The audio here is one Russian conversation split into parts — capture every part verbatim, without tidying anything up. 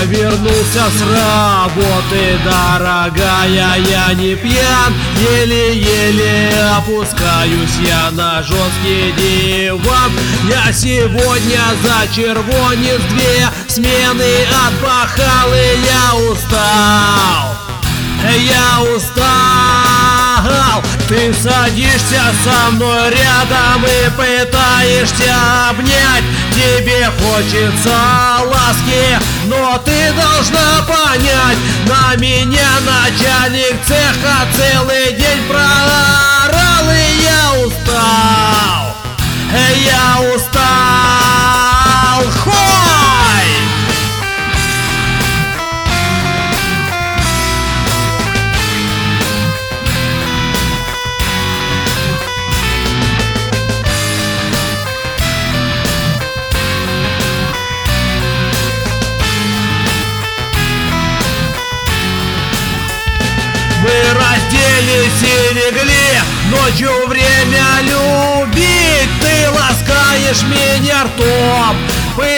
я вернулся с работы, дорогая, я не пьян, еле-еле опускаюсь я на жесткий диван. Я сегодня за червонец две смены отпахал, и я устал, я устал. Ты садишься со мной рядом и пытаешься обнять. Тебе хочется ласки, но ты должна понять, на меня начальник цеха целый день проорал, и я устал, я устал. Хой! Мы разделись и легли ночью время любить. Ты ласкаешь меня ртом,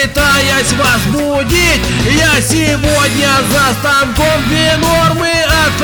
пытаясь возбудить. Я сегодня за станком две нормы